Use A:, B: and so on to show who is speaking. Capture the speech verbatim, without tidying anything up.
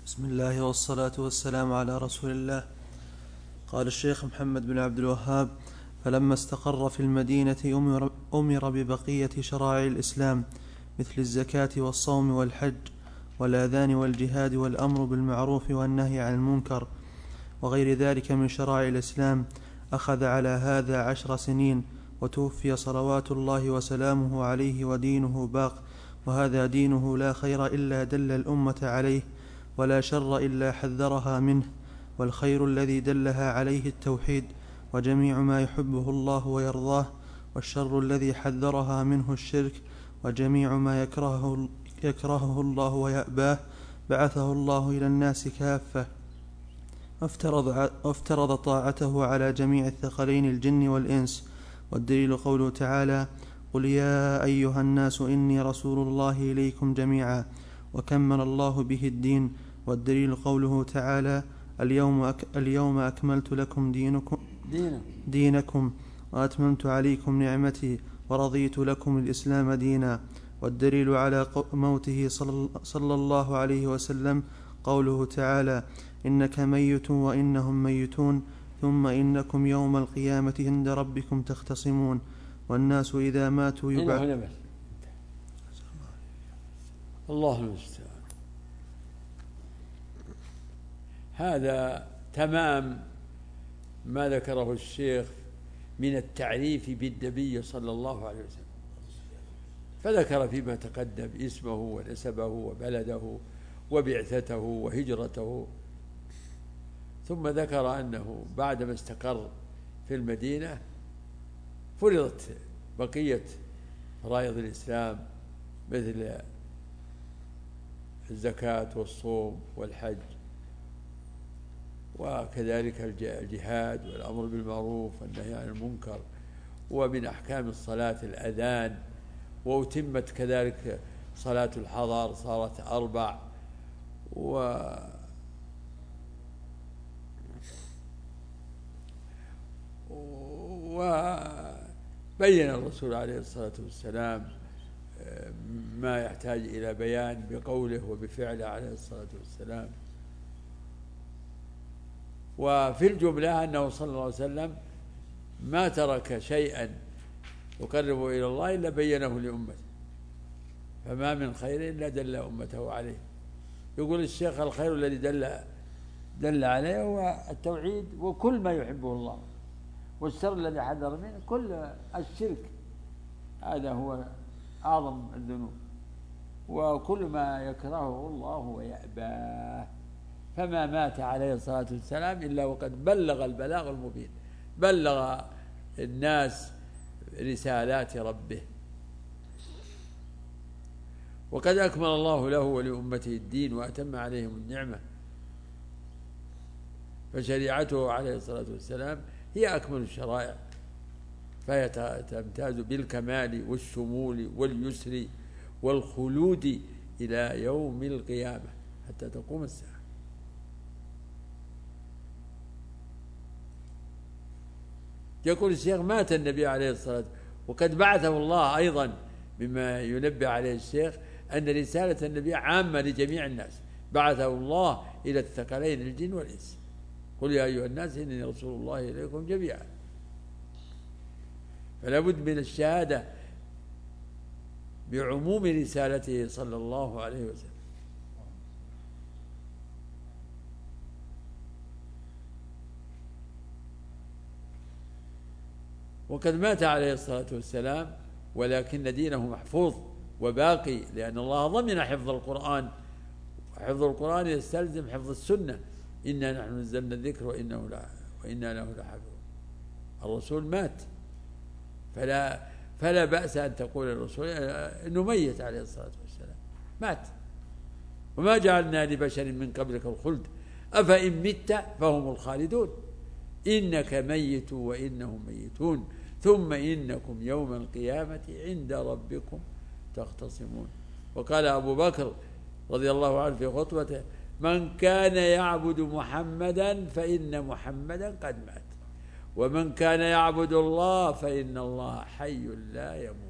A: بسم الله والصلاة والسلام على رسول الله. قال الشيخ محمد بن عبد الوهاب: فلما استقر في المدينة أمر, أمر ببقية شرائع الإسلام مثل الزكاة والصوم والحج والآذان والجهاد والأمر بالمعروف والنهي عن المنكر وغير ذلك من شرائع الإسلام. أخذ على هذا عشر سنين، وتوفي صلوات الله وسلامه عليه ودينه باق، وهذا دينه لا خير إلا دل الأمة عليه، ولا شر إلا حذرها منه، والخير الذي دلها عليه التوحيد وجميع ما يحبه الله ويرضاه، والشر الذي حذرها منه الشرك وجميع ما يكرهه, يكرهه الله ويأباه. بعثه الله إلى الناس كافة، وافترض, وافترض طاعته على جميع الثقلين الجن والإنس. والدليل قوله تعالى: قل يا أيها الناس إني رسول الله إليكم جميعا، وكمل الله به الدين. والدليل قوله تعالى: اليوم, أك اليوم أكملت لكم دينكم, دينكم وأتممت عليكم نعمتي ورضيت لكم الإسلام دينا. والدليل على موته صلى الله عليه وسلم قوله تعالى: إنك ميت وإنهم ميتون ثم إنكم يوم القيامة عند ربكم تختصمون. والناس إذا ماتوا يبعث.
B: الله المستعان. هذا تمام ما ذكره الشيخ من التعريف بالنبي صلى الله عليه وسلم، فذكر فيما تقدم اسمه ونسبه وبلده وبعثته وهجرته، ثم ذكر أنه بعدما استقر في المدينة فرضت بقية فرائض الإسلام مثل الزكاة والصوم والحج، وكذلك الجهاد والأمر بالمعروف والنهي عن المنكر، ومن أحكام الصلاة الأذان، وأتمت كذلك صلاة الحضر صارت أربع، و وبين الرسول عليه الصلاة والسلام ما يحتاج إلى بيان بقوله وبفعله عليه الصلاة والسلام. وفي الجملة أنه صلى الله عليه وسلم ما ترك شيئا يقرب إلى الله إلا بينه لأمته، فما من خير إلا دل أمته عليه. يقول الشيخ: الخير الذي دل دل عليه هو التوحيد وكل ما يحبه الله، والشر الذي حذر منه كل الشرك، هذا هو أعظم الذنوب، وكل ما يكرهه الله ويأباه. فما مات عليه الصلاة والسلام إلا وقد بلغ البلاغ المبين، بلغ الناس رسالات ربه، وقد أكمل الله له ولأمته الدين وأتم عليهم النعمة، فشريعته عليه الصلاة والسلام هي أكمل الشرائع، فهي تمتاز بالكمال والشمول واليسر والخلود إلى يوم القيامة حتى تقوم الساعة. يقول الشيخ: مات النبي عليه الصلاة والسلام وقد بعثه الله. أيضا مما ينبه عليه الشيخ أن رسالة النبي عامة لجميع الناس، بعثه الله إلى الثقلين الجن والإنس. قل يا أيها الناس إني رسول الله إليكم جميعا. فلا بد من الشهادة بعموم رسالته صلى الله عليه وسلم. وقد مات عليه الصلاة والسلام ولكن دينه محفوظ وباقي، لأن الله ضمن حفظ القرآن، وحفظ القرآن يستلزم حفظ السنة. إنا نحن نزلنا الذكر وإنه لا وإنا له لحافظون. الرسول مات، فلا فلا بأس أن تقول الرسول إنه ميت عليه الصلاة والسلام، مات. وما جعلنا لبشر من قبلك الخلد أفإن مت فهم الخالدون إنك ميت وإنهم ميتون ثم إنكم يوم القيامة عند ربكم تختصمون. وقال أبو بكر رضي الله عنه في خطبته: من كان يعبد محمدا فإن محمدا قد مات، ومن كان يعبد الله فإن الله حي لا يموت.